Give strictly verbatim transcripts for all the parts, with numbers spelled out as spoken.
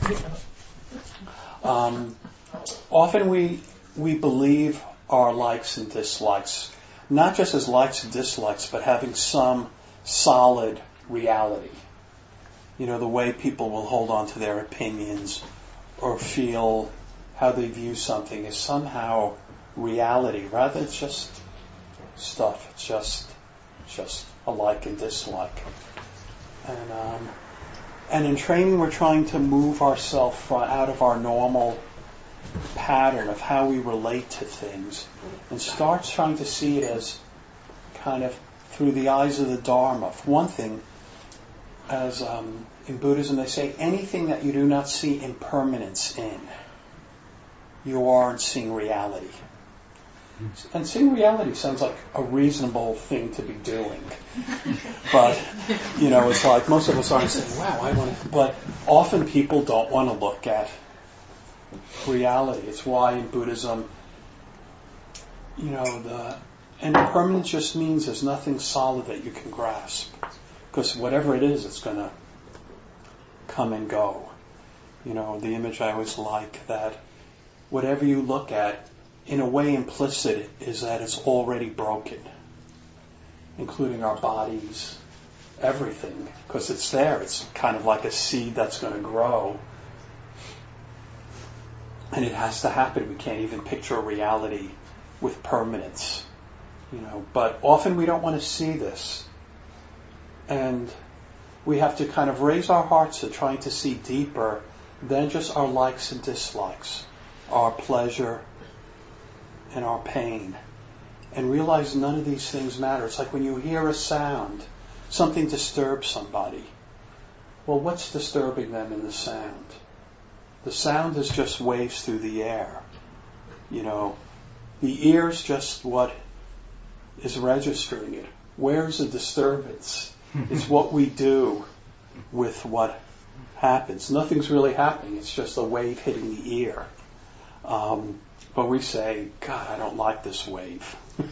Um, often we we believe our likes and dislikes, not just as likes and dislikes, but having some solid reality. You know, the way people will hold on to their opinions or feel how they view something is somehow reality, rather it's just stuff. It's just just a like and dislike. And um, and in training, we're trying to move ourselves out of our normal pattern of how we relate to things and start trying to see it as kind of through the eyes of the Dharma. One thing, as um, in Buddhism they say, anything that you do not see impermanence in, you aren't seeing reality. And seeing reality sounds like a reasonable thing to be doing. But, you know, it's like most of us aren't saying, wow, I want to. But often people don't want to look at reality. It's why in Buddhism, you know, the and impermanence just means there's nothing solid that you can grasp. Because whatever it is, it's going to come and go. You know, the image I always like that whatever you look at, in a way implicit is that it's already broken, including our bodies, everything, because it's there. It's kind of like a seed that's going to grow, and it has to happen. We can't even picture a reality with permanence, you know. But often we don't want to see this, and we have to kind of raise our hearts to trying to see deeper than just our likes and dislikes, our pleasure and our pain, and realize none of these things matter. It's like when you hear a sound, something disturbs somebody. Well, what's disturbing them in the sound? The sound is just waves through the air. You know, the ear's just what is registering it. Where's the disturbance? It's what we do with what happens. Nothing's really happening. It's just a wave hitting the ear. Um, But we say, God, I don't like this wave.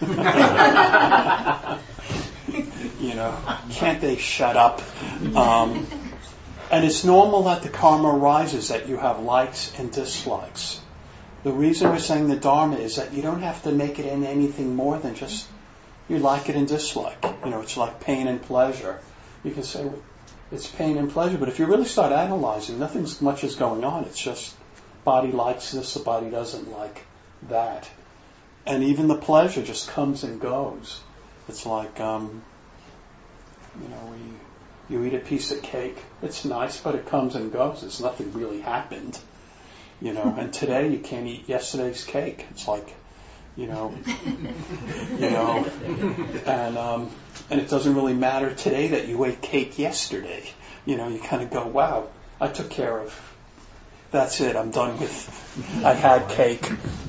You know, can't they shut up? Um, and it's normal that the karma arises, that you have likes and dislikes. The reason we're saying the Dharma is that you don't have to make it in anything more than just you like it and dislike. You know, it's like pain and pleasure. You can say, well, it's pain and pleasure, but if you really start analyzing, nothing much is going on. It's just body likes this, the body doesn't like that. And even the pleasure just comes and goes. It's like, um, you know, we, you eat a piece of cake. It's nice, but it comes and goes. It's nothing really happened. You know, and today you can't eat yesterday's cake. It's like, you know, you know, and um, and it doesn't really matter today that you ate cake yesterday. You know, you kind of go, wow, I took care of. That's it. I'm done with. I had cake.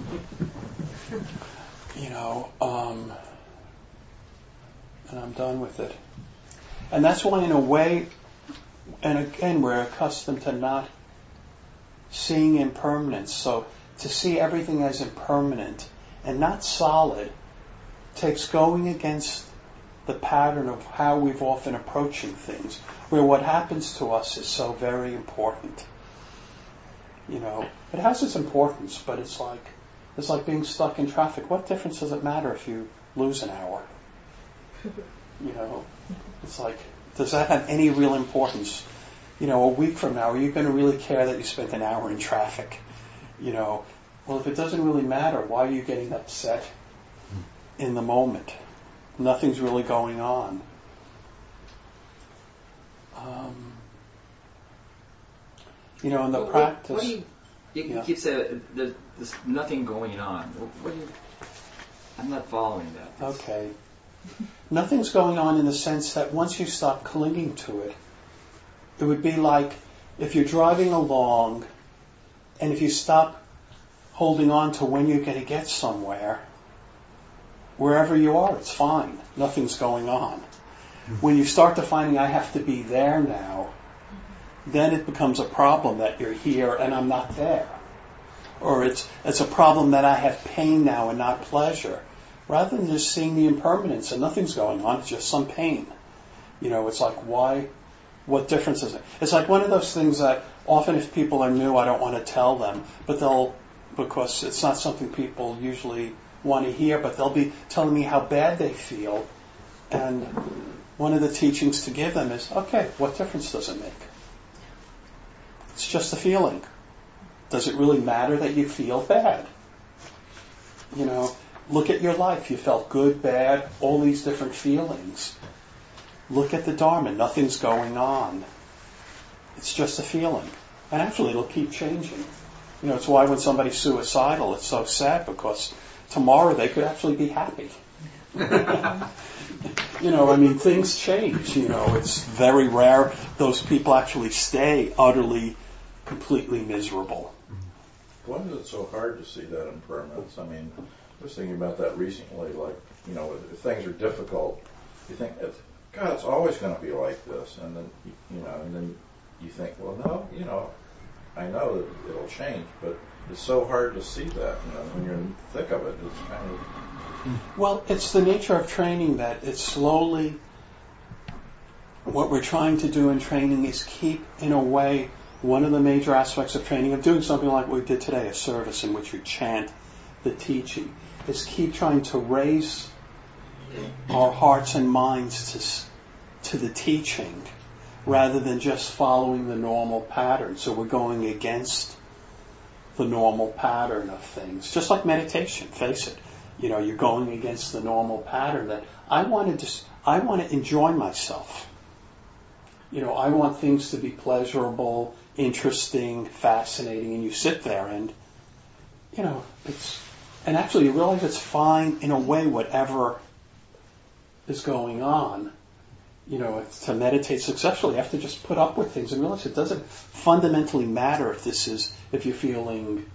You know, um, and I'm done with it. And that's why, in a way, and again, we're accustomed to not seeing impermanence. So to see everything as impermanent and not solid takes going against the pattern of how we've often approaching things, where what happens to us is so very important. You know, it has its importance, but it's like it's like being stuck in traffic. What difference does it matter if you lose an hour? You know, it's like, does that have any real importance? You know, a week from now, are you going to really care that you spent an hour in traffic? You know, well, if it doesn't really matter, why are you getting upset in the moment? Nothing's really going on. Um, you know, in the well, practice... What do you, you yeah. keep saying there's, there's nothing going on. What do you, I'm not following that. It's, okay. Nothing's going on in the sense that once you stop clinging to it, it would be like if you're driving along and if you stop holding on to when you're going to get somewhere, wherever you are, it's fine. Nothing's going on. When you start to finding I have to be there now, then it becomes a problem that you're here and I'm not there. Or it's it's a problem that I have pain now and not pleasure. Rather than just seeing the impermanence and nothing's going on, it's just some pain. You know, it's like, why What difference is it? It's like one of those things that often if people are new, I don't want to tell them, but they'll, because it's not something people usually want to hear, but they'll be telling me how bad they feel. And one of the teachings to give them is, okay, what difference does it make? It's just a feeling. Does it really matter that you feel bad? You know, look at your life. You felt good, bad, all these different feelings. Look at the Dharma. Nothing's going on. It's just a feeling. And actually, it'll keep changing. You know, it's why when somebody's suicidal, it's so sad, because tomorrow they could actually be happy. You know, I mean, things change. You know, it's very rare those people actually stay utterly, completely miserable. Why is it so hard to see that impermanence? I mean, I was thinking about that recently. Like, you know, if things are difficult, you think, God, it's always going to be like this, and then you know, and then you think, well, no, you know, I know that it'll change, but it's so hard to see that. You know, when you're in the thick of it, it's kind of. Well, it's the nature of training that it's slowly. What we're trying to do in training is keep, in a way, one of the major aspects of training, of doing something like we did today, a service in which we chant the teaching, is keep trying to raise our hearts and minds to, to the teaching rather than just following the normal pattern. So we're going against the normal pattern of things. Just like meditation, face it. You know, you're going against the normal pattern that I want to just, I want to enjoy myself. You know, I want things to be pleasurable, interesting, fascinating, and you sit there and, you know, it's, and actually you realize it's fine in a way, whatever is going on. You know, it's to meditate successfully, you have to just put up with things and realize it doesn't fundamentally matter if this is, if you're feeling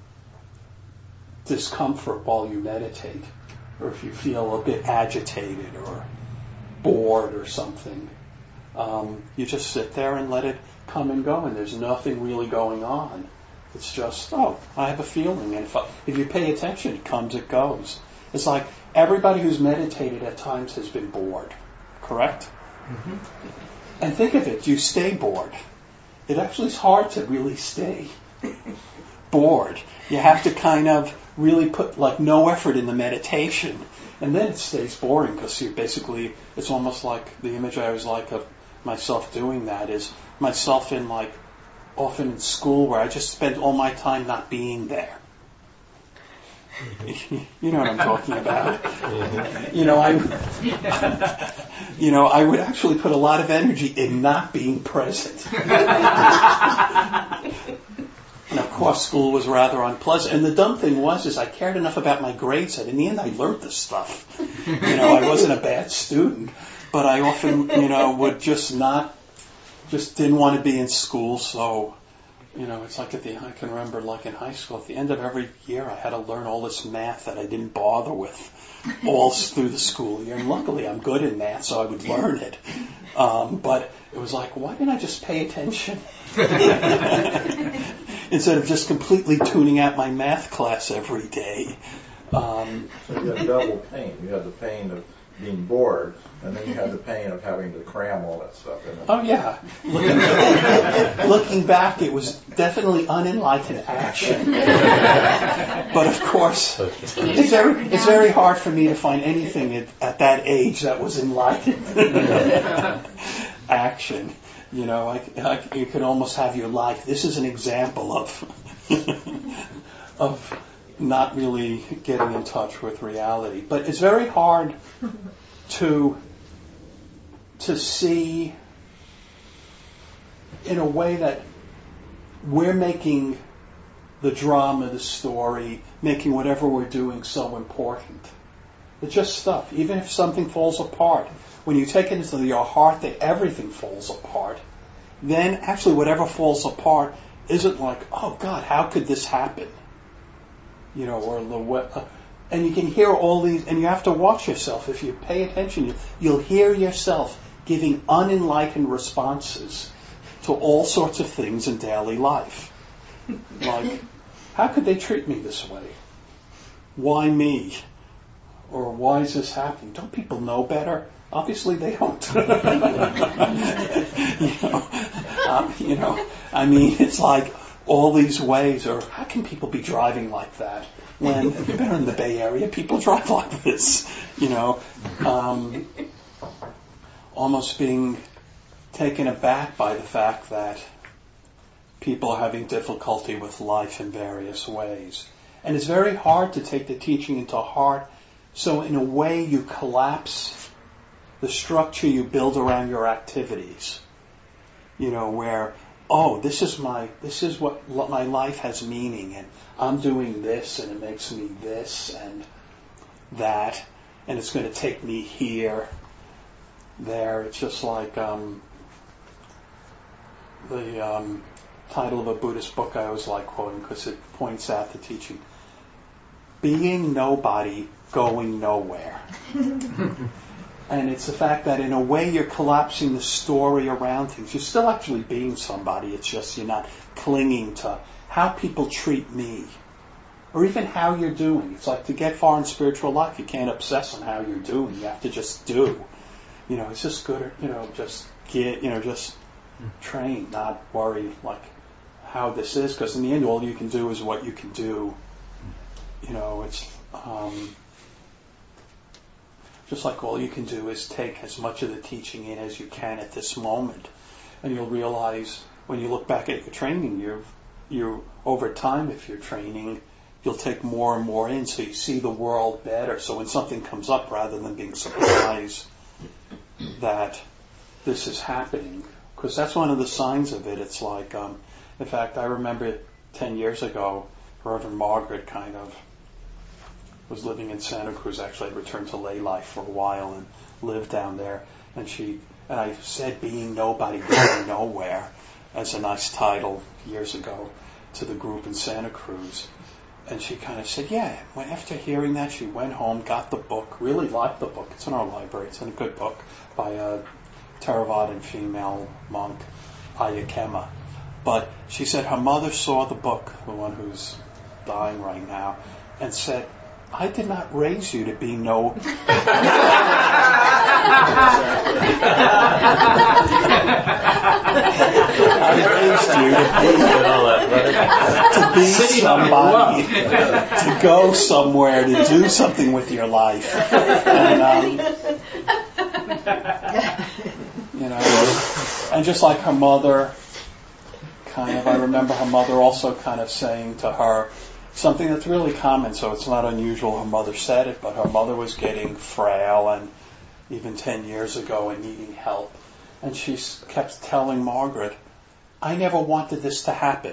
discomfort while you meditate, or if you feel a bit agitated or bored or something. Um, you just sit there and let it come and go, and there's nothing really going on. It's just, oh, I have a feeling, and if, I, if you pay attention, it comes, it goes. It's like everybody who's meditated at times has been bored, correct? Mm-hmm. And think of it, you stay bored. It actually is hard to really stay bored. You have to kind of really put like no effort in the meditation, and then it stays boring because you basically, it's almost like the image I always like of myself doing that is myself in like often in school where I just spend all my time not being there. You know what I'm talking about. You know, I, you know, I would actually put a lot of energy in not being present. And of course, school was rather unpleasant. And the dumb thing was, is I cared enough about my grades that in the end I learned this stuff. You know, I wasn't a bad student, but I often, you know, would just not, just didn't want to be in school. So, you know, it's like at the, I can remember like in high school, at the end of every year, I had to learn all this math that I didn't bother with all through the school year. And luckily I'm good in math, so I would learn it. Um, but it was like, why didn't I just pay attention? Instead of just completely tuning out my math class every day. Um, so you had double pain. You had the pain of being bored, and then you had the pain of having to cram all that stuff in. Oh yeah. Looking back, looking back, it was definitely unenlightened action. But of course, it's very, it's very hard for me to find anything at, at that age that was enlightened action. You know, I, I, you could almost have your life. This is an example of of not really getting in touch with reality. But it's very hard to to see in a way that we're making the drama, the story, making whatever we're doing so important. It's just stuff. Even if something falls apart, when you take it into your heart that everything falls apart, then actually whatever falls apart isn't like, oh God, how could this happen? You know, or the, and you can hear all these, and you have to watch yourself. If you pay attention, you'll hear yourself giving unenlightened responses to all sorts of things in daily life. Like, how could they treat me this way? Why me? Or why is this happening? Don't people know better? Obviously they don't. you know, um, you know, I mean, it's like all these ways, or how can people be driving like that? When if you've been in the Bay Area, people drive like this, you know, um, almost being taken aback by the fact that people are having difficulty with life in various ways. And it's very hard to take the teaching into heart. So in a way you collapse the structure you build around your activities. You know, where, oh, this is my, this is what my life has meaning, and I'm doing this, and it makes me this and that, and it's going to take me here, there. It's just like um, the um, title of a Buddhist book I always like quoting because it points out the teaching. Being nobody, going nowhere. And it's the fact that in a way you're collapsing the story around things. You're still actually being somebody. It's just you're not clinging to how people treat me. Or even how you're doing. It's like to get far in spiritual life, you can't obsess on how you're doing. You have to just do. You know, it's just good, you know, just get, you know, just train, not worry like how this is. Because in the end, all you can do is what you can do. You know, it's... Um, Just like all you can do is take as much of the teaching in as you can at this moment. And you'll realize when you look back at your training, you're, you're over time, if you're training, you'll take more and more in so you see the world better. So when something comes up, rather than being surprised that this is happening, because that's one of the signs of it. It's like, um, in fact, I remember ten years ago, Reverend Margaret kind of was living in Santa Cruz. Actually, I'd returned to lay life for a while and lived down there. And she and I said, "Being nobody, going nowhere," as a nice title years ago to the group in Santa Cruz. And she kind of said, "Yeah." Well, after hearing that, she went home, got the book, really liked the book. It's in our library. It's a good book by a Theravadan female monk, Ayakema. But she said her mother saw the book, the one who's dying right now, and said, "I did not raise you to be no." I raised you to be, to be somebody, to go somewhere, to do something with your life. And, um, you know, and just like her mother, kind of, I remember her mother also kind of saying to her, something that's really common, so it's not unusual her mother said it, but her mother was getting frail and even ten years ago and needing help. And she kept telling Margaret, "I never wanted this to happen."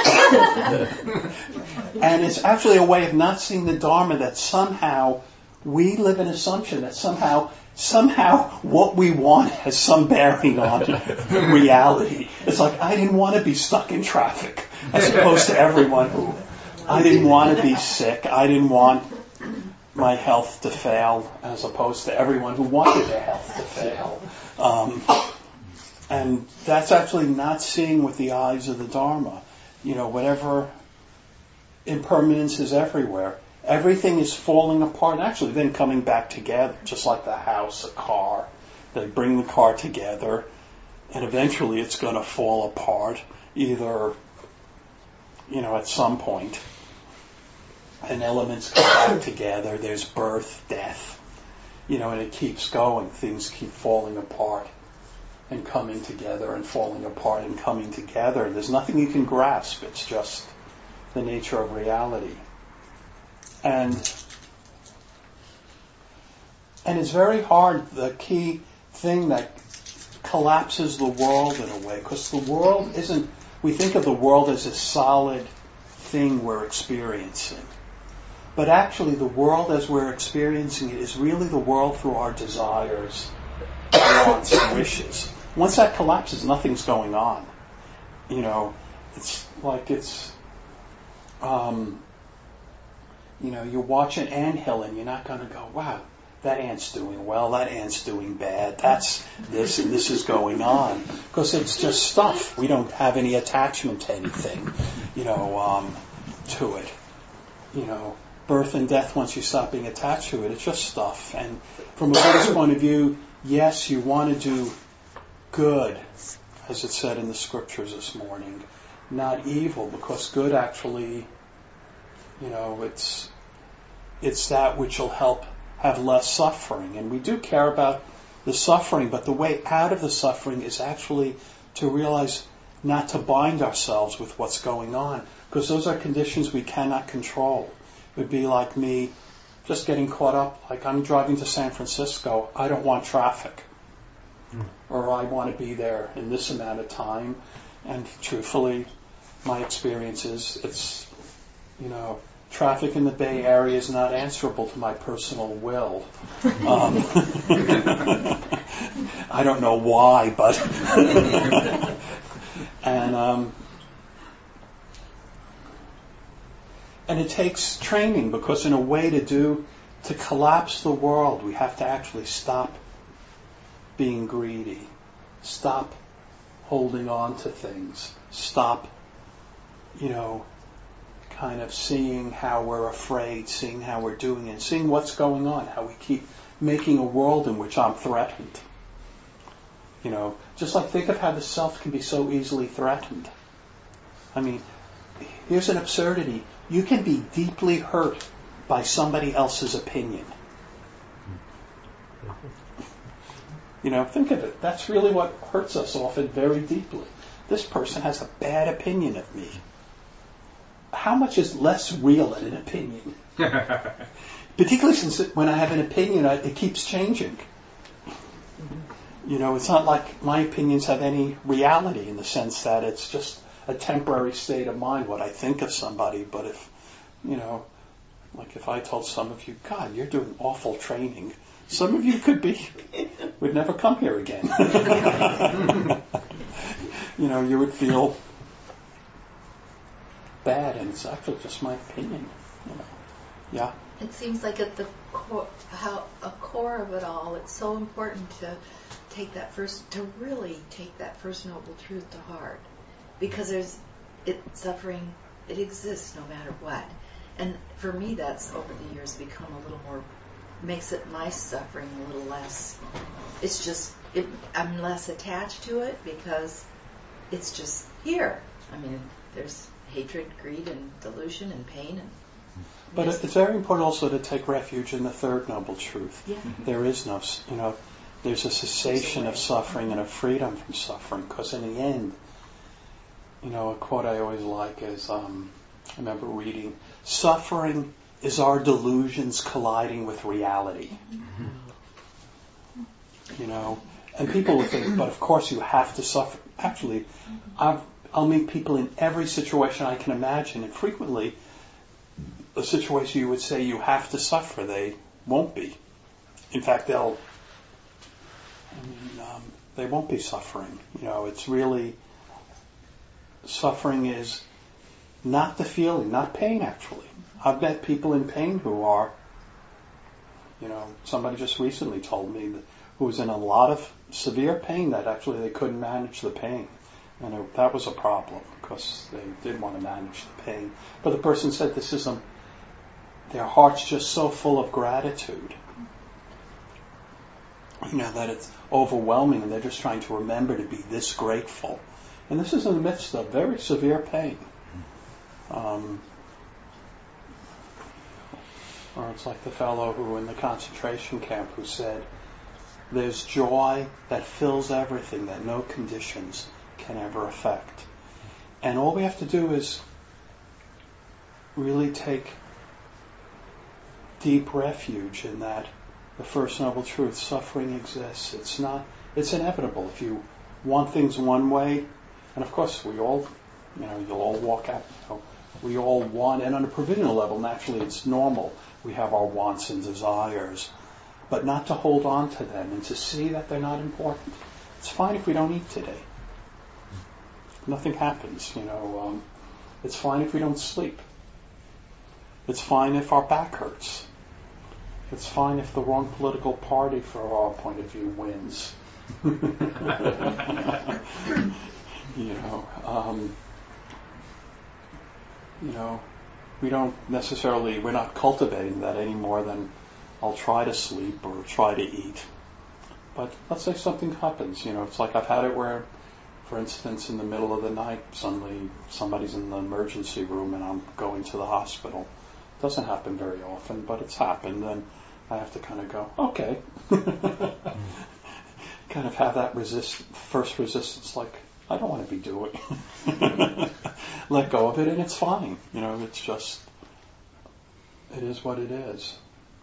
And it's actually a way of not seeing the Dharma, that somehow we live in assumption that somehow somehow what we want has some bearing on reality. It's like, I didn't want to be stuck in traffic, as opposed to everyone who... I didn't want to be sick. I didn't want my health to fail, as opposed to everyone who wanted their health to fail. Um, and that's actually not seeing with the eyes of the Dharma. You know, whatever impermanence is everywhere. Everything is falling apart, and actually then coming back together, just like the house, a car. They bring the car together, and eventually it's going to fall apart, either, you know, at some point. And elements come back together. There's birth, death, you know, and it keeps going. Things keep falling apart and coming together and falling apart and coming together. And there's nothing you can grasp. It's just the nature of reality. And and it's very hard, the key thing that collapses the world in a way, because the world isn't, we think of the world as a solid thing we're experiencing. But actually the world as we're experiencing it is really the world through our desires, wants, and wishes. Once that collapses, nothing's going on. You know, it's like it's, um, you know, you watch an anthill and you're not going to go, wow, that ant's doing well, that ant's doing bad, that's this and this is going on. Because it's just stuff. We don't have any attachment to anything, you know, um, to it. You know, birth and death, once you stop being attached to it, it's just stuff. And from a Buddhist point of view, yes, you want to do good, as it said in the scriptures this morning, not evil, because good actually, you know, it's it's that which will help have less suffering. And we do care about the suffering, but the way out of the suffering is actually to realize not to bind ourselves with what's going on, because those are conditions we cannot control. It would be like me just getting caught up, like I'm driving to San Francisco, I don't want traffic. Mm. Or I want to be there in this amount of time. And truthfully, my experience is it's, you know, traffic in the Bay Area is not answerable to my personal will. Um, I don't know why, but... and um, and it takes training, because in a way to do, to collapse the world, we have to actually stop being greedy, stop holding on to things, stop, you know, kind of seeing how we're afraid, seeing how we're doing it, seeing what's going on, how we keep making a world in which I'm threatened. You know, just like think of how the self can be so easily threatened. I mean, here's an absurdity. You can be deeply hurt by somebody else's opinion. You know, think of it. That's really what hurts us often very deeply. This person has a bad opinion of me. How much is less real than an opinion? Particularly since it, when I have an opinion, I, it keeps changing. You know, it's not like my opinions have any reality in the sense that it's just a temporary state of mind, what I think of somebody. But if, you know, like if I told some of you, God, you're doing awful training, some of you could be, would never come here again. You know, you would feel bad, and it's actually just my opinion. You know, yeah. It seems like at the core, how a core of it all, it's so important to take that first, to really take that first noble truth to heart, because there's it suffering. It exists no matter what, and for me, that's over the years become a little more, makes it my suffering a little less. It's just it, I'm less attached to it because it's just here. I mean, there's hatred, greed, and delusion, and pain, and But yes. It's very important also to take refuge in the third noble truth. Yeah. There is no, you know, there's a cessation of suffering and a freedom from suffering, because in the end, you know, a quote I always like is, um, I remember reading, suffering is our delusions colliding with reality. Mm-hmm. You know, and people will think, but of course you have to suffer. Actually, I've, I'll meet people in every situation I can imagine, and frequently, a situation you would say you have to suffer, they won't be. In fact, they'll, I mean, um, they won't be suffering. You know, it's really, suffering is not the feeling, not pain actually. I've met people in pain who are, you know, somebody just recently told me that, who was in a lot of severe pain that actually they couldn't manage the pain. And it, that was a problem because they did want to manage the pain. But the person said this is a, their heart's just so full of gratitude, you know, that it's overwhelming, and they're just trying to remember to be this grateful. And this is in the midst of very severe pain. Um, or it's like the fellow who in the concentration camp who said, there's joy that fills everything that no conditions can ever affect. And all we have to do is really take deep refuge in that, the first noble truth, suffering exists. It's not, it's inevitable. If you want things one way, and of course we all, you know, you'll all walk out, you know, we all want, and on a provisional level, naturally it's normal. We have our wants and desires, but not to hold on to them and to see that they're not important. It's fine if we don't eat today. Nothing happens, you know. Um, it's fine if we don't sleep. It's fine if our back hurts. It's fine if the wrong political party, from our point of view, wins. you know, um, you know, we don't necessarily, we're not cultivating that any more than I'll try to sleep or try to eat. But let's say something happens, you know, it's like I've had it where, for instance, in the middle of the night, suddenly somebody's in the emergency room and I'm going to the hospital. It doesn't happen very often, but it's happened, and I have to kind of go, okay. Kind of have that resist, first resistance, like, I don't want to be doing. Let go of it, and it's fine. You know, it's just, it is what it is.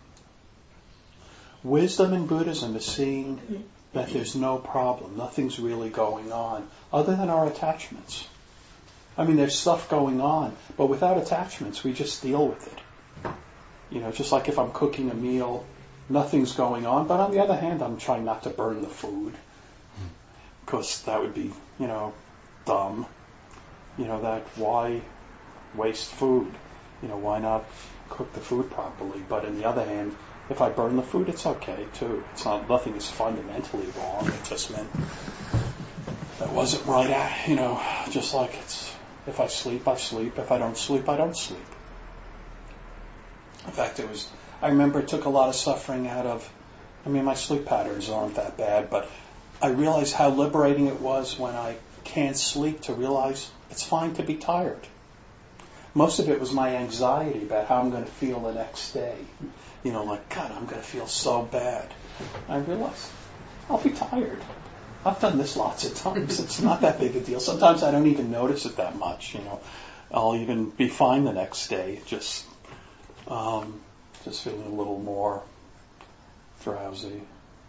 Wisdom in Buddhism is seeing that there's no problem, nothing's really going on, other than our attachments. I mean, there's stuff going on, but without attachments, we just deal with it. You know, just like if I'm cooking a meal, nothing's going on, but on the other hand, I'm trying not to burn the food, because that would be, you know, dumb. You know, that why waste food? You know, why not cook the food properly? But on the other hand, if I burn the food, it's okay too. It's not, nothing is fundamentally wrong. It just meant that wasn't right. You know, just like it's, if I sleep, I sleep. If I don't sleep, I don't sleep. In fact, it was, I remember it took a lot of suffering out of, I mean, my sleep patterns aren't that bad, but I realized how liberating it was when I can't sleep to realize it's fine to be tired. Most of it was my anxiety about how I'm going to feel the next day. You know, like, God, I'm going to feel so bad. I realized I'll be tired. I've done this lots of times. It's not that big a deal. Sometimes I don't even notice it that much. You know, I'll even be fine the next day. Just, um, just feeling a little more drowsy.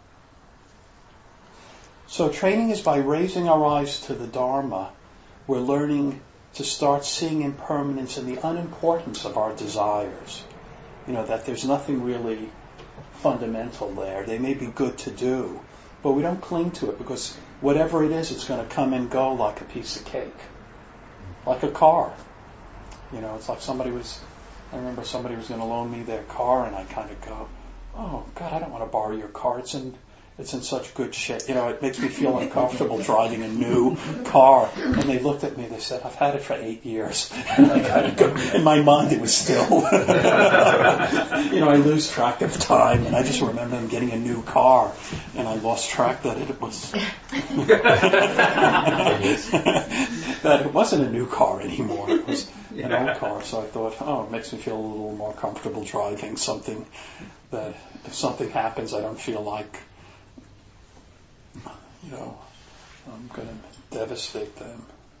So training is by raising our eyes to the Dharma. We're learning to start seeing impermanence and the unimportance of our desires. You know, that there's nothing really fundamental there. They may be good to do, but we don't cling to it because whatever it is, it's going to come and go like a piece of cake. Like a car. You know, it's like somebody was, I remember somebody was going to loan me their car and I kind of go, oh, God, I don't want to borrow your car. It's in It's in such good shape. You know, it makes me feel uncomfortable driving a new car. And they looked at me, they said, I've had it for eight years. And I kind of go, in my mind it was still, you know, I lose track of time. And I just remember them getting a new car. And I lost track that it was, that it wasn't a new car anymore. It was an old car. So I thought, oh, it makes me feel a little more comfortable driving something that if something happens, I don't feel like, you know, I'm going to devastate them.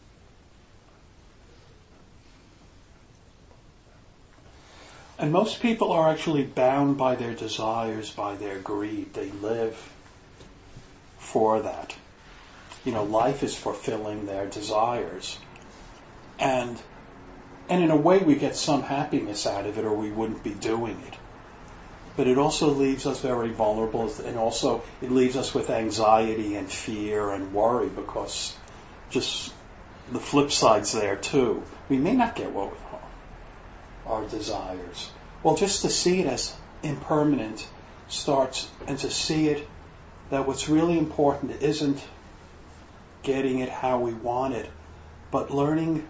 And most people are actually bound by their desires, by their greed. They live for that. You know, life is fulfilling their desires. And, and in a way we get some happiness out of it or we wouldn't be doing it. But it also leaves us very vulnerable, and also it leaves us with anxiety and fear and worry because just the flip side's there too. We may not get what we want, our desires. Well, just to see it as impermanent starts, and to see it that what's really important isn't getting it how we want it, but learning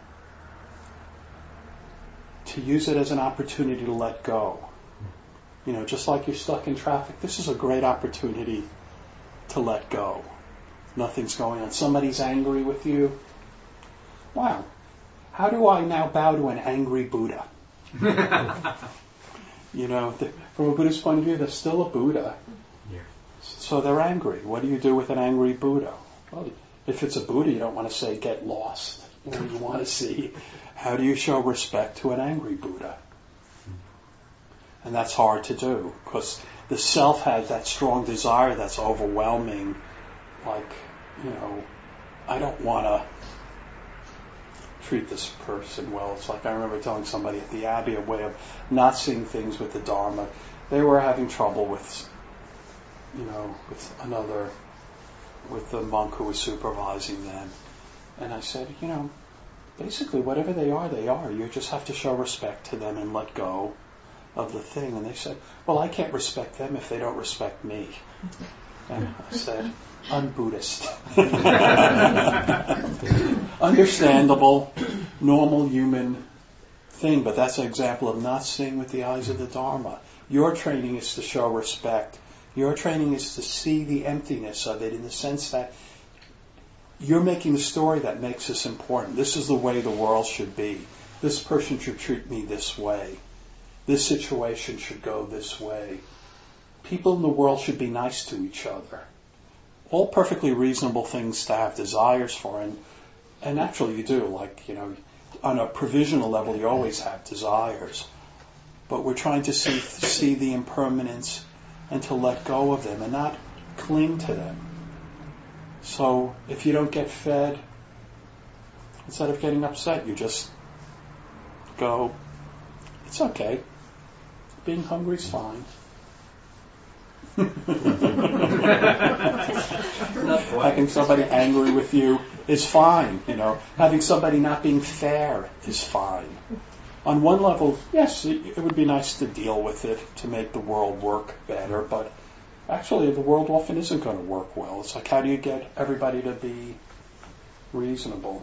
to use it as an opportunity to let go. You know, just like you're stuck in traffic, this is a great opportunity to let go. Nothing's going on. Somebody's angry with you. Wow. How do I now bow to an angry Buddha? You know, from a Buddhist point of view, they're still a Buddha. Yeah. So they're angry. What do you do with an angry Buddha? Well, if it's a Buddha, you don't want to say, get lost. You know, you want to see, how do you show respect to an angry Buddha? And that's hard to do because the self has that strong desire that's overwhelming. Like, you know, I don't want to treat this person well. It's like I remember telling somebody at the Abbey a way of not seeing things with the Dharma. They were having trouble with, you know, with another, with the monk who was supervising them. And I said, you know, basically whatever they are, they are. You just have to show respect to them and let go of the thing. And they said, well, I can't respect them if they don't respect me. And I said, un-Buddhist. Understandable, normal human thing, but that's an example of not seeing with the eyes of the Dharma. Your training is to show respect Your training is to see the emptiness of it in the sense that you're making the story that makes this important. This is the way the world should be. This person should treat me this way. This situation should go this way. People in the world should be nice to each other. All perfectly reasonable things to have desires for, and and naturally you do. Like, you know, on a provisional level, you always have desires. But we're trying to see see the impermanence and to let go of them and not cling to them. So if you don't get fed, instead of getting upset, you just go, it's okay. Being hungry is fine. Having somebody angry with you is fine, you know. Having somebody not being fair is fine. On one level, yes, it, it would be nice to deal with it to make the world work better, but actually the world often isn't going to work well. It's like, how do you get everybody to be reasonable?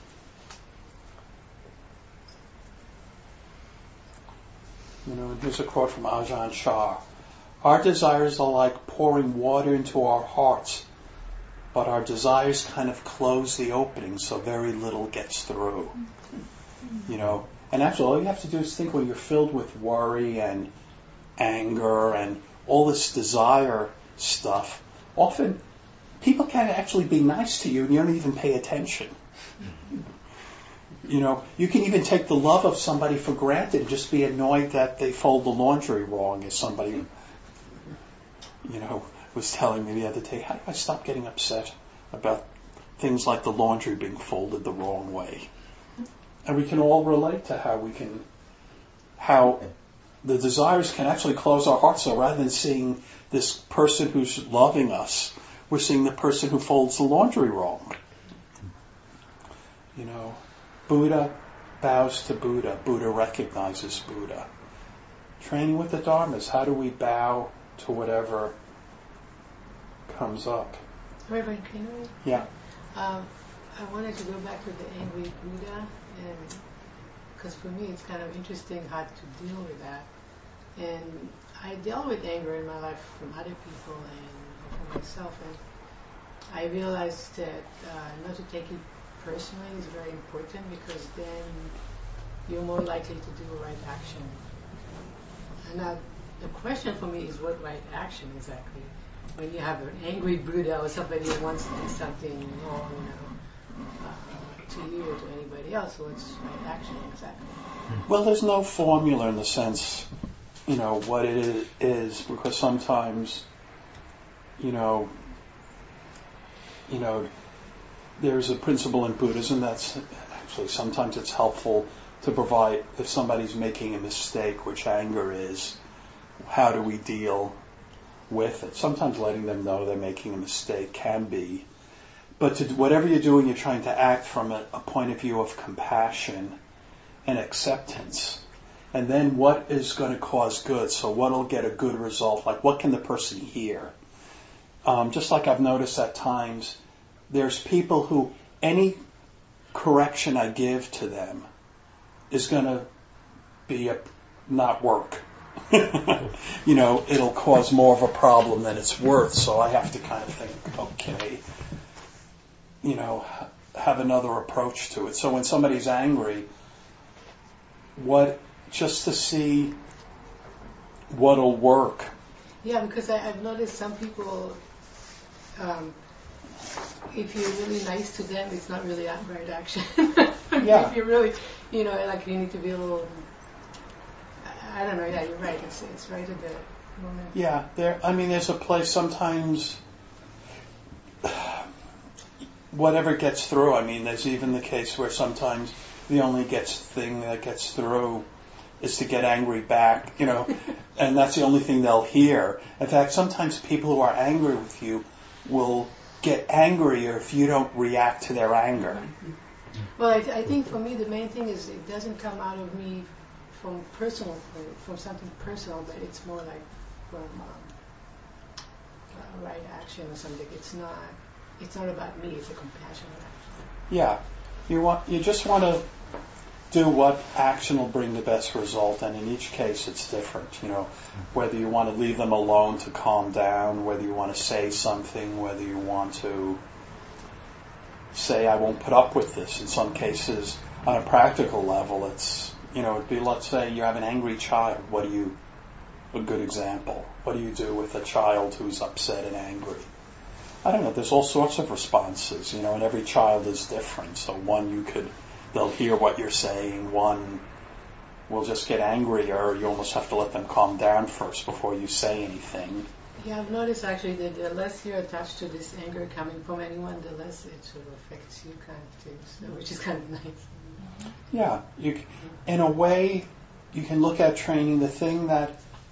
You know, and here's a quote from Ajahn Chah. Our desires are like pouring water into our hearts, but our desires kind of close the opening so very little gets through. You know, and actually all you have to do is think when you're filled with worry and anger and all this desire stuff, often people can actually be nice to you and you don't even pay attention. You know, you can even take the love of somebody for granted and just be annoyed that they fold the laundry wrong, as somebody, you know, was telling me the other day. How do I stop getting upset about things like the laundry being folded the wrong way? And we can all relate to how we can, how the desires can actually close our hearts. So rather than seeing this person who's loving us, we're seeing the person who folds the laundry wrong. You know, Buddha bows to Buddha. Buddha recognizes Buddha. Training with the Dharma is how do we bow to whatever comes up. Reverend, can we? Yeah. Um, I wanted to go back to the angry Buddha, and because for me it's kind of interesting how to deal with that. And I dealt with anger in my life from other people and from myself, and I realized that uh, not to take it personally is very important, because then you're more likely to do the right action. And now the question for me is, what right action exactly? When you have an angry Buddha or somebody who wants to do something wrong, you know, uh, to you or to anybody else, what's right action exactly? Well, there's no formula in the sense, you know, what it is, because sometimes, you know, you know, there's a principle in Buddhism that's actually sometimes it's helpful to provide, if somebody's making a mistake, which anger is, how do we deal with it? Sometimes letting them know they're making a mistake can be. But to whatever you're doing, you're trying to act from a, a point of view of compassion and acceptance. And then what is going to cause good? So what will get a good result? Like, what can the person hear? Um, just like I've noticed at times, there's people who any correction I give to them is going to be a not work. You know, it'll cause more of a problem than it's worth. So I have to kind of think, okay, you know, have another approach to it. So when somebody's angry, what just to see what'll work. Yeah, because I, I've noticed some people, um, if you're really nice to them, it's not really right action. Yeah. If you're really, you know, like you need to be a little, I don't know, yeah, you're right. It's, it's right at the moment. Yeah, there. I mean, there's a place sometimes, whatever gets through. I mean, there's even the case where sometimes the only gets thing that gets through is to get angry back, you know, and that's the only thing they'll hear. In fact, sometimes people who are angry with you will get angrier if you don't react to their anger. Well, I, th- I think for me the main thing is it doesn't come out of me from personal, from something personal, but it's more like from um, uh, right action or something. It's not, it's not about me. It's a compassionate action. Yeah, you want, you just want to do what action will bring the best result, and in each case it's different. You know, whether you want to leave them alone to calm down, whether you want to say something, whether you want to say, I won't put up with this. In some cases, on a practical level, it's, you know, it'd be, let's say you have an angry child. What do you, a good example, what do you do with a child who's upset and angry? I don't know, there's all sorts of responses, you know, and every child is different. So one, you could, they'll hear what you're saying. One will just get angry, or you almost have to let them calm down first before you say anything. Yeah, I've noticed actually that the less you're attached to this anger coming from anyone, the less it sort of affects you, kind of thing, so, which is kind of nice. Yeah, you, in a way, you can look at training, the thing that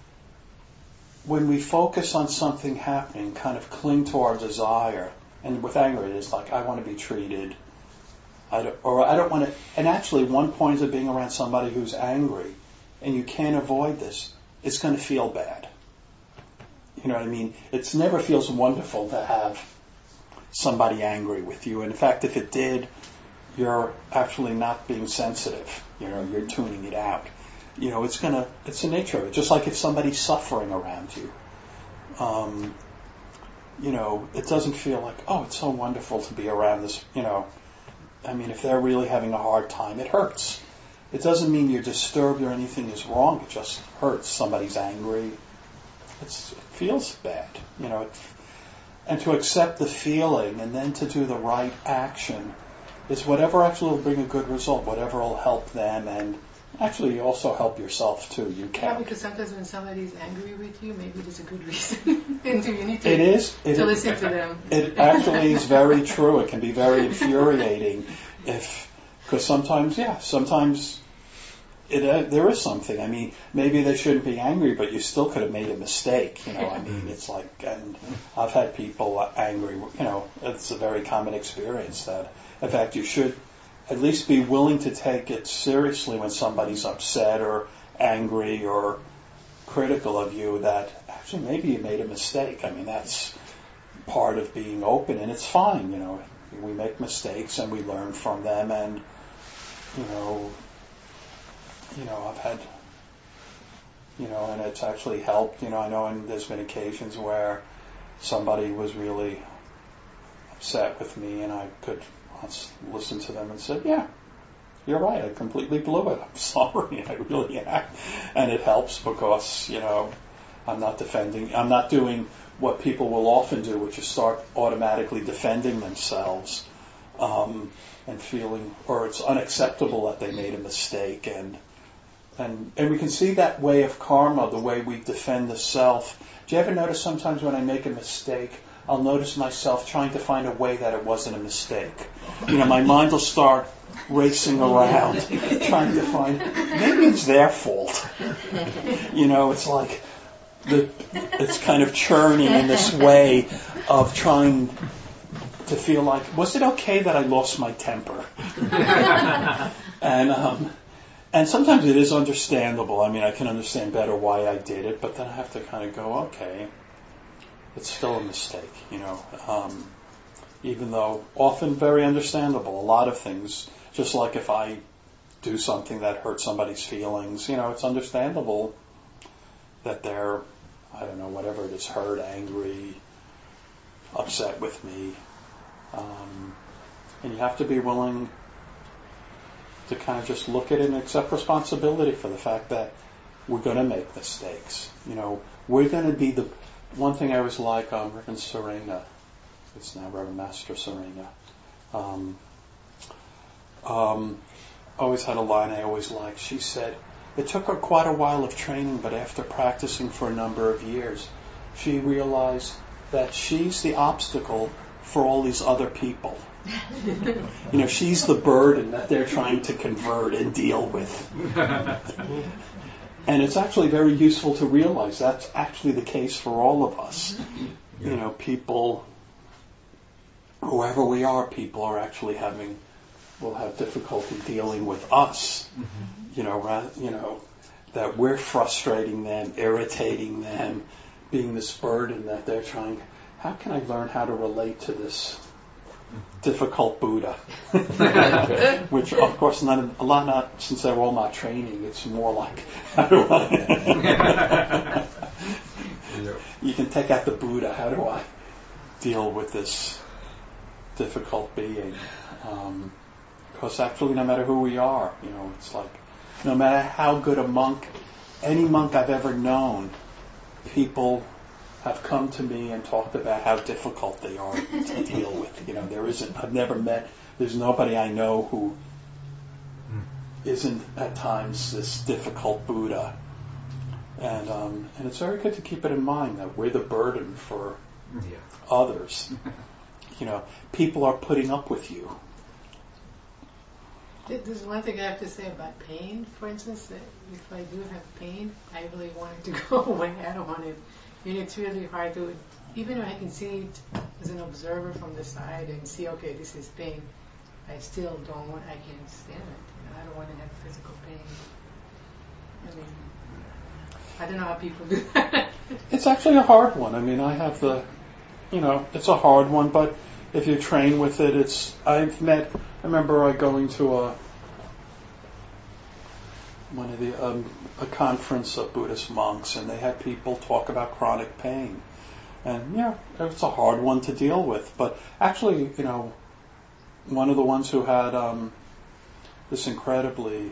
when we focus on something happening, kind of cling to our desire, and with anger it is like, I want to be treated, I don't, or I don't want to, and actually one point of being around somebody who's angry, and you can't avoid this, it's going to feel bad. You know what I mean? It never feels wonderful to have somebody angry with you. In fact, if it did, you're actually not being sensitive. You know, you're tuning it out. You know, it's gonna, it's the nature of it. Just like if somebody's suffering around you, um, you know, it doesn't feel like, oh, it's so wonderful to be around this. You know, I mean, if they're really having a hard time, it hurts. It doesn't mean you're disturbed or anything is wrong. It just hurts. Somebody's angry. It's, it feels bad, you know, it, and to accept the feeling and then to do the right action is whatever actually will bring a good result, whatever will help them, and actually you also help yourself too. You can. Yeah, because sometimes when somebody's angry with you, maybe there's a good reason, and so you need to, it is, it to is, listen to them. It actually is very true. It can be very infuriating if, because sometimes, yeah, sometimes. It, uh, there is something. I mean, maybe they shouldn't be angry, but you still could have made a mistake. You know, I mean, it's like, and I've had people angry. You know, it's a very common experience that, in fact, you should at least be willing to take it seriously when somebody's upset or angry or critical of you. That actually maybe you made a mistake. I mean, that's part of being open, and it's fine. You know, we make mistakes and we learn from them, and you know. You know, I've had, you know, and it's actually helped. You know, I know, and there's been occasions where somebody was really upset with me, and I could listen to them and said, "Yeah, you're right. I completely blew it. I'm sorry. I really am." And it helps because, you know, I'm not defending. I'm not doing what people will often do, which is start automatically defending themselves um, and feeling, or it's unacceptable that they made a mistake. And And and we can see that way of karma, the way we defend the self. Do you ever notice sometimes when I make a mistake, I'll notice myself trying to find a way that it wasn't a mistake. You know, my mind will start racing around, trying to find, maybe it's their fault. You know, it's like, the, it's kind of churning in this way of trying to feel like, was it okay that I lost my temper? and, um... And sometimes it is understandable. I mean, I can understand better why I did it, but then I have to kind of go, okay, it's still a mistake, you know. Um, even though often very understandable. A lot of things, just like if I do something that hurts somebody's feelings, you know, it's understandable that they're, I don't know, whatever it is, hurt, angry, upset with me. Um, and you have to be willing to kind of just look at it and accept responsibility for the fact that we're going to make mistakes. You know, we're going to be the one thing I was like, um, Reverend Serena, it's now Reverend Master Serena, um, um, always had a line I always liked. She said, it took her quite a while of training, but after practicing for a number of years, she realized that she's the obstacle for all these other people. You know, she's the burden that they're trying to convert and deal with. And it's actually very useful to realize that's actually the case for all of us. You know, people, whoever we are, people are actually having, will have difficulty dealing with us. You know, right, you know, that we're frustrating them, irritating them, being this burden that they're trying, how can I learn how to relate to this difficult Buddha, which of course none, a lot not since they're all not training. It's more like how do I? You can take out the Buddha. How do I deal with this difficult being? Um, because actually, no matter who we are, you know, it's like no matter how good a monk, any monk I've ever known, people have come to me and talked about how difficult they are to deal with. You know, there isn't, I've never met, there's nobody I know who isn't at times this difficult Buddha. And um, and it's very good to keep it in mind that we're the burden for yeah. others. You know, people are putting up with you. There's one thing I have to say about pain, for instance, that if I do have pain, I really want it to go away. I don't want it. And it's really hard to, even if I can see it as an observer from the side and see, okay, this is pain, I still don't want, I can't stand it. You know, I don't want to have physical pain. I mean, I don't know how people do that. It's actually a hard one. I mean, I have the, you know, it's a hard one, but if you train with it, it's, I've met, I remember going to a, one of the, um, a conference of Buddhist monks, and they had people talk about chronic pain. And yeah, it's a hard one to deal with. But actually, you know, one of the ones who had um, this incredibly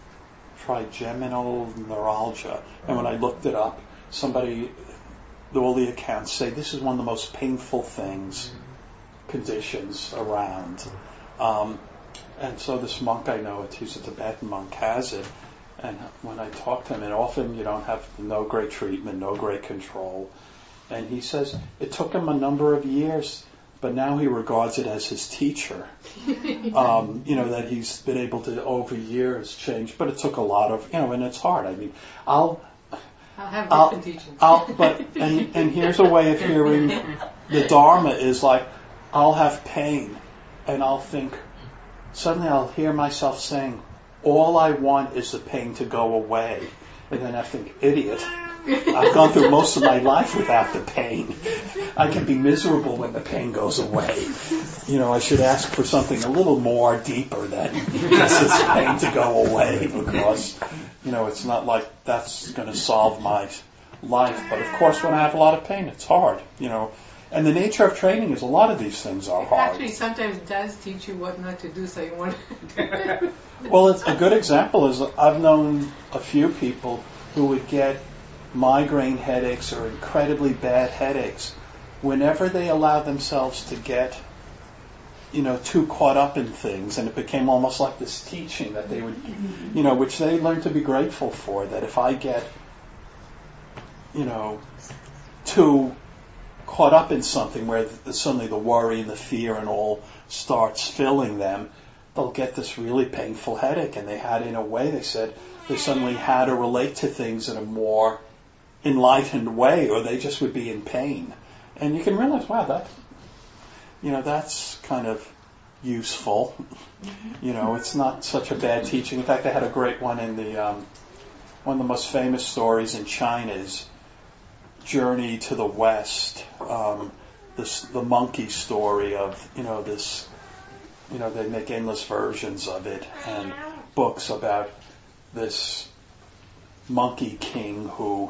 trigeminal neuralgia, and when I looked it up, somebody, all the accounts say this is one of the most painful things, conditions around. Um, and so this monk I know, he's a Tibetan monk, has it. And when I talk to him, and often you don't have no great treatment, no great control. And he says it took him a number of years, but now he regards it as his teacher. um, you know, that he's been able to, over years, change. But it took a lot of, you know, and it's hard. I mean, I'll... I'll have different I'll, teachings. I'll, but, and, and here's a way of hearing the Dharma is like, I'll have pain, and I'll think, suddenly I'll hear myself saying, all I want is the pain to go away. And then I think, idiot, I've gone through most of my life without the pain. I can be miserable when the pain goes away. You know, I should ask for something a little more deeper than just this pain to go away, because, you know, it's not like that's going to solve my life. But of course, when I have a lot of pain, it's hard, you know. And the nature of training is a lot of these things are hard. Actually, sometimes it does teach you what not to do, so you want to. Well, it's, a good example is I've known a few people who would get migraine headaches or incredibly bad headaches whenever they allowed themselves to get, you know, too caught up in things, and it became almost like this teaching that they would, you know, which they learned to be grateful for, that if I get, you know, too caught up in something where the, suddenly the worry and the fear and all starts filling them, they'll get this really painful headache. And they had, in a way, they said, they suddenly had to relate to things in a more enlightened way, or they just would be in pain. And you can realize, wow, that, you know, that's kind of useful. You know, it's not such a bad teaching. In fact, they had a great one in the, um, one of the most famous stories in China is Journey to the West, um, this, the monkey story of, you know, this, you know, they make endless versions of it, and books about this monkey king who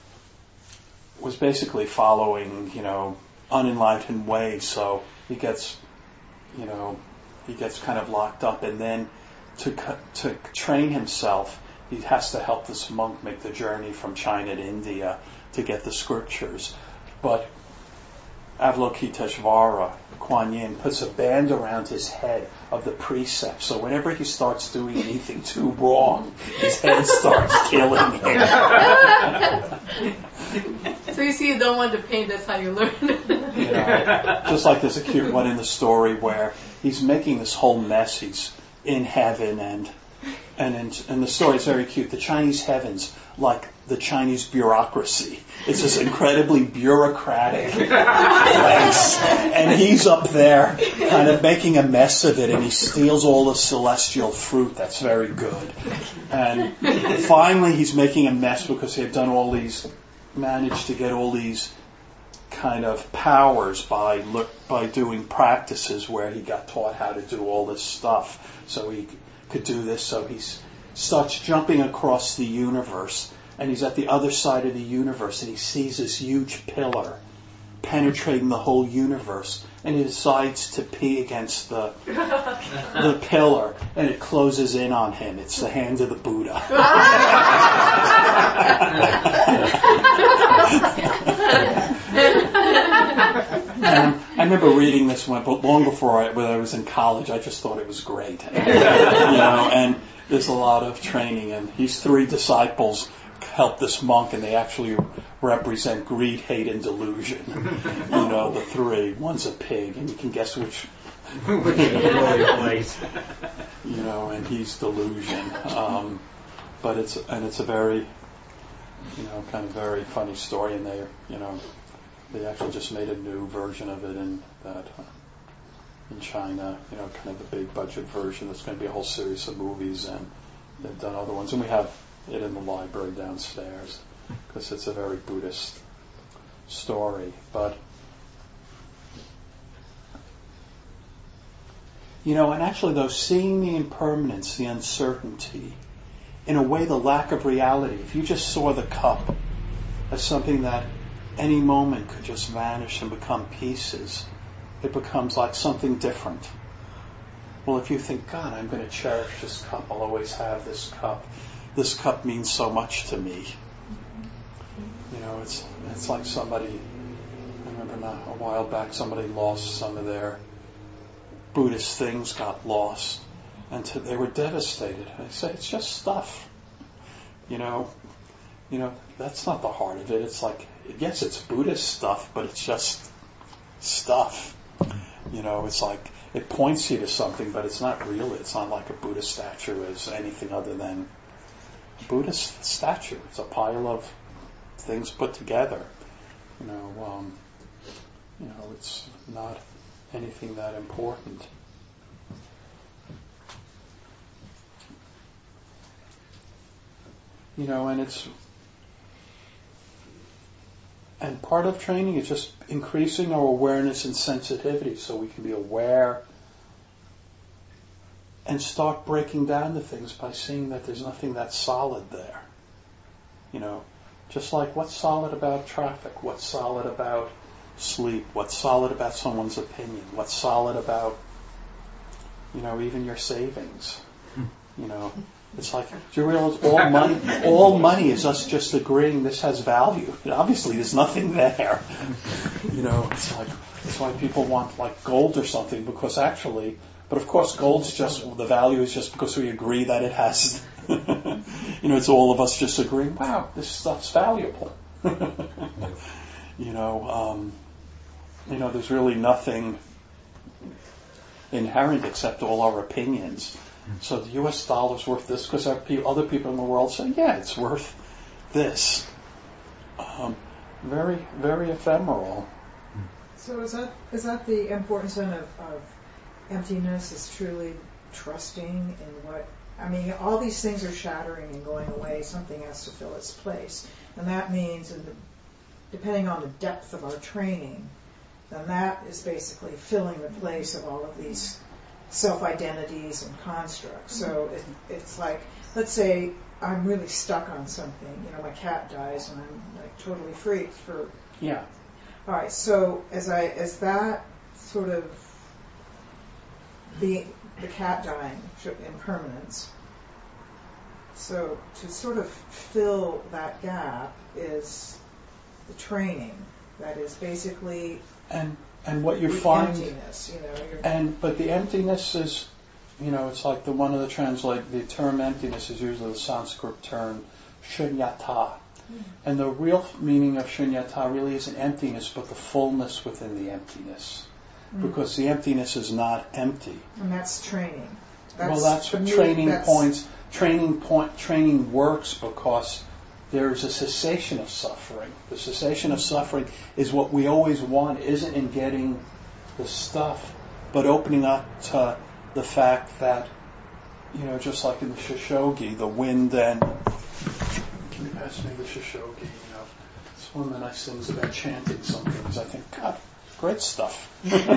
was basically following, you know, unenlightened ways. So he gets, you know, he gets kind of locked up, and then to to train himself, he has to help this monk make the journey from China to India to get the scriptures. But Avalokiteshvara, Kuan Yin, puts a band around his head of the precepts. So whenever he starts doing anything too wrong, his head starts killing him. So you see, you don't want the pain, that's how you learn. You know, just like there's a cute one in the story where he's making this whole mess. He's in heaven, and and in, and the story is very cute. The Chinese heavens, like the Chinese bureaucracy. It's this incredibly bureaucratic place. And he's up there kind of making a mess of it, and he steals all the celestial fruit that's very good. And finally he's making a mess because he had done all these, managed to get all these kind of powers by look, by doing practices where he got taught how to do all this stuff. So he could do this. So he starts jumping across the universe, and he's at the other side of the universe, and he sees this huge pillar penetrating the whole universe, and he decides to pee against the the pillar, and it closes in on him. It's the hand of the Buddha. And I remember reading this one, but long before I, when I was in college, I just thought it was great. You know, and there's a lot of training, and these three disciples help this monk, and they actually represent greed, hate, and delusion. You know, the three. One's a pig, and you can guess which. which you know, and he's delusion. Um, but it's and it's a very, you know, kind of very funny story, and they, you know, they actually just made a new version of it in that uh, in China. You know, kind of the big budget version. There's going to be a whole series of movies, and they've done other ones, and we have it in the library downstairs because it's a very Buddhist story. But you know, and actually though, seeing the impermanence, the uncertainty, in a way the lack of reality, if you just saw the cup as something that any moment could just vanish and become pieces, it becomes like something different. Well, if you think, God, I'm going to cherish this cup, I'll always have this cup. This cup means so much to me. You know, it's it's like somebody, I remember not a while back, somebody lost some of their Buddhist things, got lost, and to, they were devastated. I say, it's just stuff. You know, you know, that's not the heart of it. It's like, yes, it's Buddhist stuff, but it's just stuff. You know, it's like, it points you to something, but it's not real. It's not like a Buddhist statue is anything other than Buddhist statue. It's a pile of things put together. You know, um, you know, it's not anything that important. You know, and it's and part of training is just increasing our awareness and sensitivity so we can be aware and start breaking down the things by seeing that there's nothing that's solid there. You know, just like what's solid about traffic, what's solid about sleep, what's solid about someone's opinion, what's solid about, you know, even your savings. You know, it's like, do you realize all money, all money is us just agreeing this has value. And obviously there's nothing there. You know, it's like, that's why people want like gold or something, because actually, but of course gold's just, the value is just because we agree that it has, you know, it's all of us just agreeing, wow, this stuff's valuable. You know, um, you know, there's really nothing inherent except all our opinions. So the U S dollar's worth this because other people in the world say, yeah, it's worth this. Um, very, very ephemeral. So is that is that the importance then of, of emptiness, is truly trusting in what, I mean, all these things are shattering and going away, something has to fill its place. And that means, in the, depending on the depth of our training, then that is basically filling the place of all of these self-identities and constructs. So it, it's like, let's say I'm really stuck on something. You know, my cat dies and I'm like totally freaked for... Yeah. All right, so as I as that sort of the the cat dying impermanence, so to sort of fill that gap is the training. That is basically and and what you the find emptiness, you know. You're, and but the emptiness is, you know, it's like the one of the translate the term emptiness is usually the Sanskrit term shunyata. And the real meaning of shunyata really isn't emptiness, but the fullness within the emptiness. Mm. Because the emptiness is not empty. And that's training. That's well, that's what me, training that's points. Training point. Training works because there is a cessation of suffering. The cessation of suffering is what we always want. Isn't in getting the stuff, but opening up to the fact that, you know, just like in the Shoshogi, the wind and. Can you pass me the Shoshogi? You know, it's one of the nice things about chanting some things. I think, God, great stuff.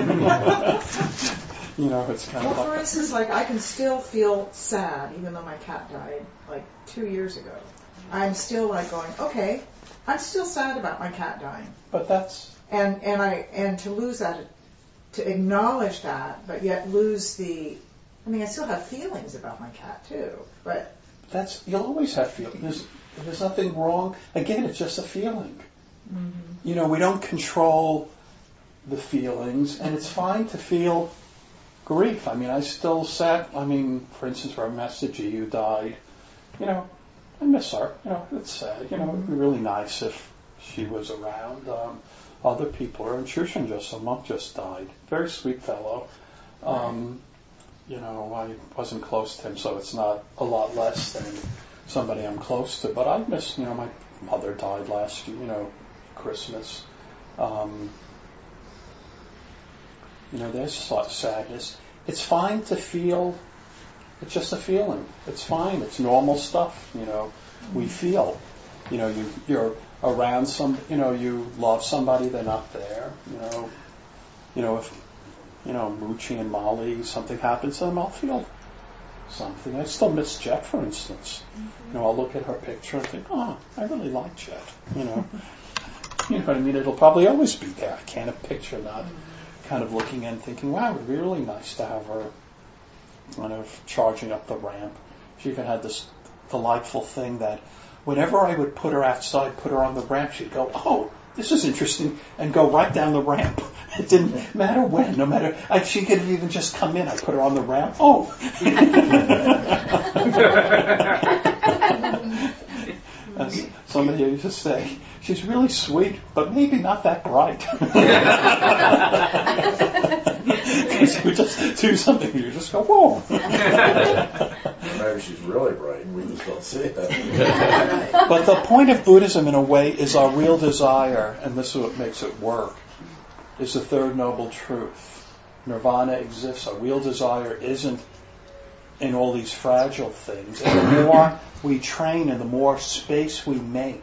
You know, it's kind well, of like... for instance, like I can still feel sad, even though my cat died like two years ago. I'm still like going, okay, I'm still sad about my cat dying. But that's... And and I and to lose that, to acknowledge that, but yet lose the... I mean, I still have feelings about my cat too, but... That's, you'll always have feelings. There's, there's nothing wrong. Again, it's just a feeling. Mm-hmm. You know, we don't control the feelings, and it's fine to feel grief. I mean, I still sat, I mean, for instance, for our Master G, who died, you know, I miss her. You know, it's sad. You know, it'd be really nice if she was around. Um, other people are, and Shushan just, a monk just died. Very sweet fellow. Um, you know, I wasn't close to him, so it's not a lot less than somebody I'm close to. But I miss, you know, my mother died last year, you know, Christmas. Um, you know, there's sadness. It's fine to feel, it's just a feeling. It's fine. It's normal stuff, you know, we feel. You know, you, you're around some, you know, you love somebody, they're not there, you know. You know, if, you know, Moochie and Molly, something happens to them, I'll feel something. I still miss Jet, for instance. Mm-hmm. You know, I'll look at her picture and think, oh, I really like Jet, you know. You know what I mean? It'll probably always be there. I can't picture not kind of looking and thinking, wow, it would be really nice to have her kind of charging up the ramp. She even had this delightful thing that whenever I would put her outside, put her on the ramp, she'd go, oh, this is interesting, and go right down the ramp. It didn't matter when, no matter, I, she could have even just come in. I put her on the ramp. Oh. As somebody used to say, she's really sweet, but maybe not that bright. Because you just do something, you just go, whoa. Maybe she's really bright, we just don't see it. But the point of Buddhism, in a way, is our real desire, and this is what makes it work, is the third noble truth. Nirvana exists. Our real desire isn't in all these fragile things. And the more we train and the more space we make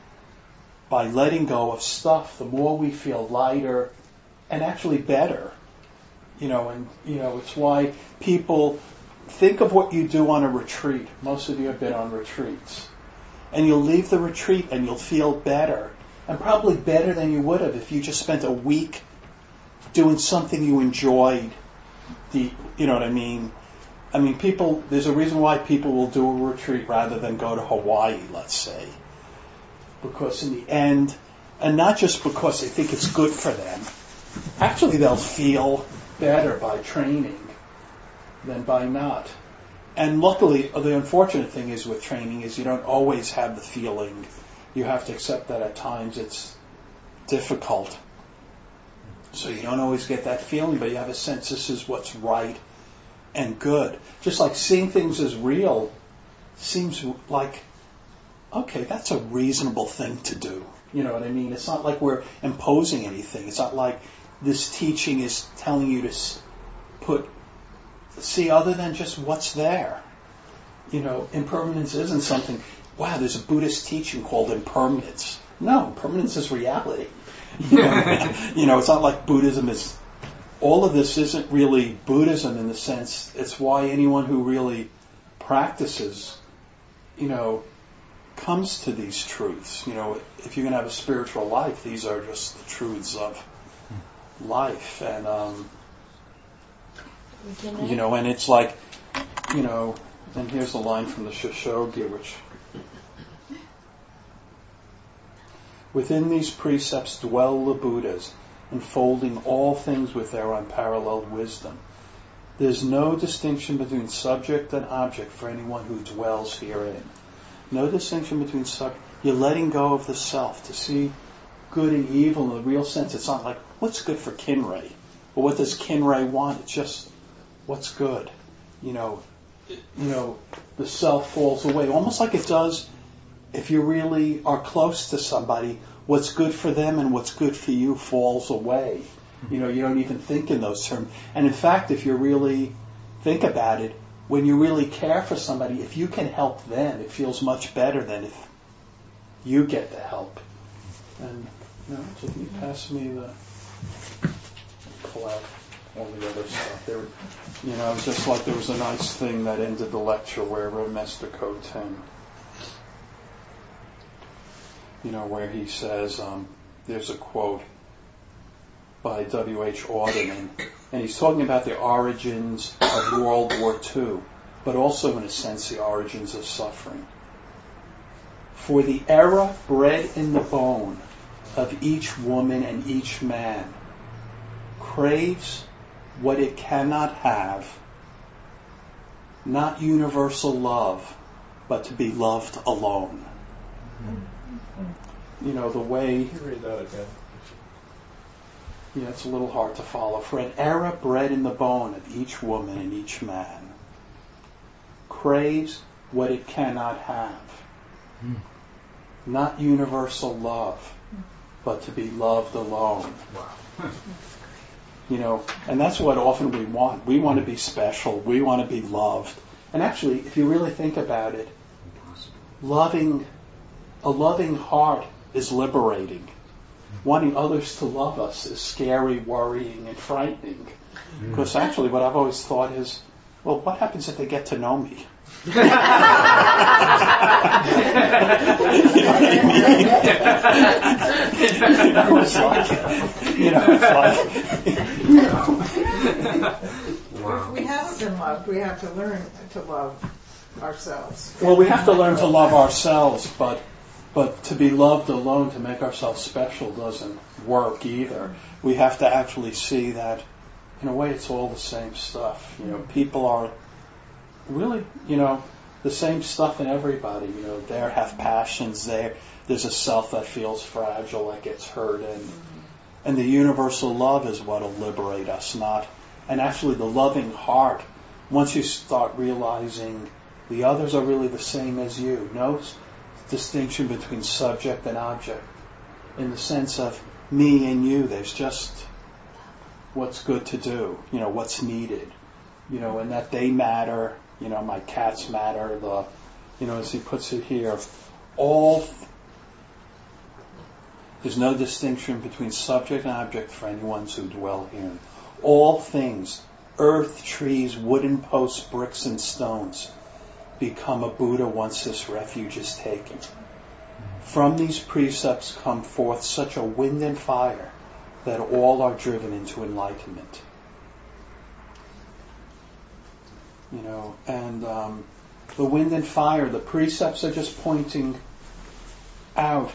by letting go of stuff, the more we feel lighter and actually better. You know, and you know, it's why people think of what you do on a retreat. Most of you have been on retreats. And you'll leave the retreat and you'll feel better. And probably better than you would have if you just spent a week doing something you enjoyed. The, you know what I mean? I mean, people, there's a reason why people will do a retreat rather than go to Hawaii, let's say. Because in the end, and not just because they think it's good for them, actually they'll feel better by training than by not. And luckily, the unfortunate thing is with training is you don't always have the feeling. You have to accept that at times it's difficult. So you don't always get that feeling, but you have a sense this is what's right and good. Just like seeing things as real seems like, okay, that's a reasonable thing to do. You know what I mean? It's not like we're imposing anything. It's not like this teaching is telling you to put, see other than just what's there. You know, impermanence isn't something, wow, there's a Buddhist teaching called impermanence. No, impermanence is reality. You know, you know, it's not like Buddhism is, all of this isn't really Buddhism in the sense, it's why anyone who really practices, you know, comes to these truths. You know, if you're going to have a spiritual life, these are just the truths of life. And, um, you know, and it's like, you know, and here's a line from the Shishogya, which, within these precepts dwell the Buddhas, enfolding all things with their unparalleled wisdom. There's no distinction between subject and object for anyone who dwells herein. No distinction between subject. You're letting go of the self to see good and evil in the real sense. It's not like, what's good for Kinray? Or what does Kinray want? It's just, what's good? You know, you know, the self falls away. Almost like it does if you really are close to somebody. What's good for them and what's good for you falls away. You know, you don't even think in those terms. And in fact, if you really think about it, when you really care for somebody, if you can help them, it feels much better than if you get the help. And you know, so can you pass me the pull out all the other stuff? There, you know, just like there was a nice thing that ended the lecture where Master Koten, you know, where he says, um, there's a quote by W H Auden, and he's talking about the origins of World War Two, but also in a sense the origins of suffering. For the era bred in the bone of each woman and each man craves what it cannot have, not universal love, but to be loved alone. You know, the way... Can you read that again? Yeah, it's a little hard to follow. For an era bred in the bone of each woman and each man craves what it cannot have. Mm. Not universal love, but to be loved alone. Wow. You know, and that's what often we want. We want to be special. We want to be loved. And actually, if you really think about it, loving, a loving heart is liberating. Wanting others to love us is scary, worrying, and frightening. Mm. Because actually what I've always thought is, well, what happens if they get to know me? you know what I mean? you know, it's like, you know, it's like, wow. We haven't been loved. We have to learn to love ourselves. Well, we have to learn to love ourselves, but But to be loved alone, to make ourselves special, doesn't work either. We have to actually see that, in a way, it's all the same stuff. You know, people are really, you know, the same stuff in everybody. You know, they have passions. There, there's a self that feels fragile, that gets hurt, and and the universal love is what'll liberate us. Not, and actually, the loving heart. Once you start realizing the others are really the same as you, no distinction between subject and object. In the sense of me and you, there's just what's good to do, you know, what's needed, you know, and that they matter, you know, my cats matter, the, you know, as he puts it here, all, there's no distinction between subject and object for anyone who dwell here. All things, earth, trees, wooden posts, bricks, and stones, become a Buddha once this refuge is taken. From these precepts come forth such a wind and fire that all are driven into enlightenment. You know, and um, the wind and fire, the precepts are just pointing out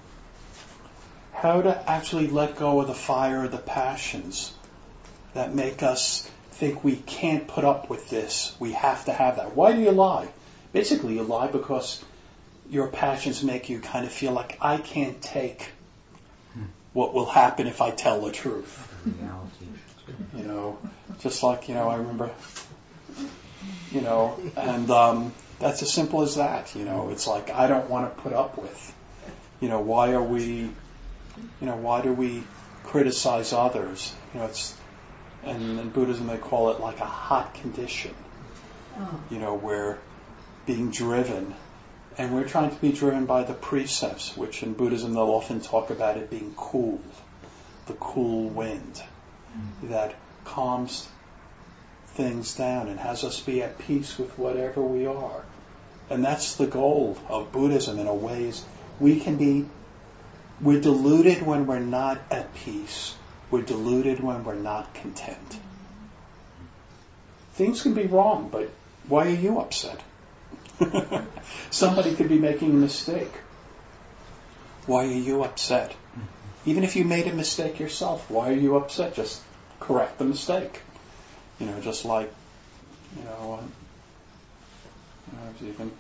how to actually let go of the fire of the passions that make us think we can't put up with this. We have to have that. Why do you lie? Basically, you lie because your passions make you kind of feel like, I can't take what will happen if I tell the truth. You know, just like, you know, I remember, you know, and um, that's as simple as that. You know, it's like, I don't want to put up with, you know, why are we, you know, why do we criticize others? You know, it's, and in Buddhism they call it like a hot condition, oh. you know, where being driven, and we're trying to be driven by the precepts, which in Buddhism they'll often talk about it being cool, the cool wind mm. that calms things down and has us be at peace with whatever we are. And that's the goal of Buddhism in a way, is we can be, we're deluded when we're not at peace. We're deluded when we're not content. Things can be wrong, but why are you upset? Somebody could be making a mistake. Why are you upset? Even if you made a mistake yourself, why are you upset? Just correct the mistake. You know, just like, you know, um, you know I was even,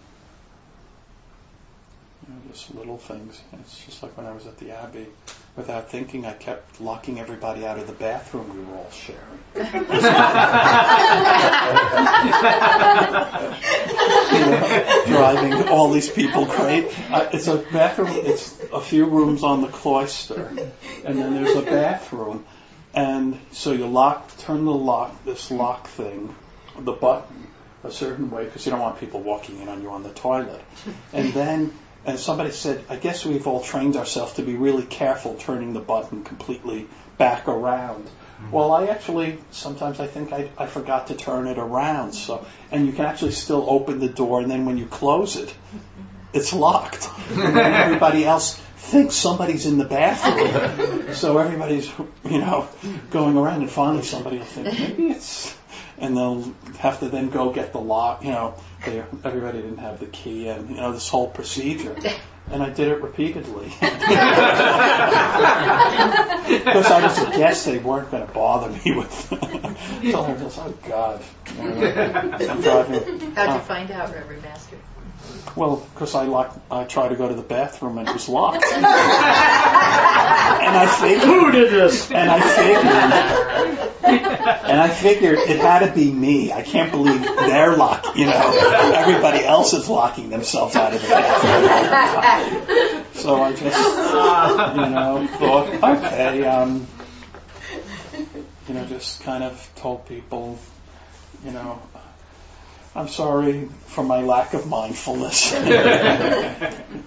you know, just little things. It's just like when I was at the Abbey. Without thinking, I kept locking everybody out of the bathroom we were all sharing. you know, driving all these people crazy. Uh, it's a bathroom, it's a few rooms on the cloister, and then there's a bathroom. And so you lock, turn the lock, this lock thing, the button, a certain way, because you don't want people walking in on you on the toilet. And then and somebody said, I guess we've all trained ourselves to be really careful turning the button completely back around. Mm-hmm. Well, I actually, sometimes I think I, I forgot to turn it around. So, and you can actually still open the door, and then when you close it, it's locked. And then everybody else thinks somebody's in the bathroom. So everybody's, you know, going around, and finally somebody will think, maybe it's... And they'll have to then go get the lock, you know, they, everybody didn't have the key, and, you know, this whole procedure. And I did it repeatedly. Because I was a guest, they weren't going to bother me with so I was, oh, God. I'm driving. How'd uh, you find out, Reverend Master? Well, because I locked, I tried to go to the bathroom and it was locked. And I figured, who did this? And I figured, and I figured it had to be me. I can't believe they're locked. You know, everybody else is locking themselves out of the bathroom. So I just, you know, thought, okay, um, you know, just kind of told people, you know, I'm sorry for my lack of mindfulness.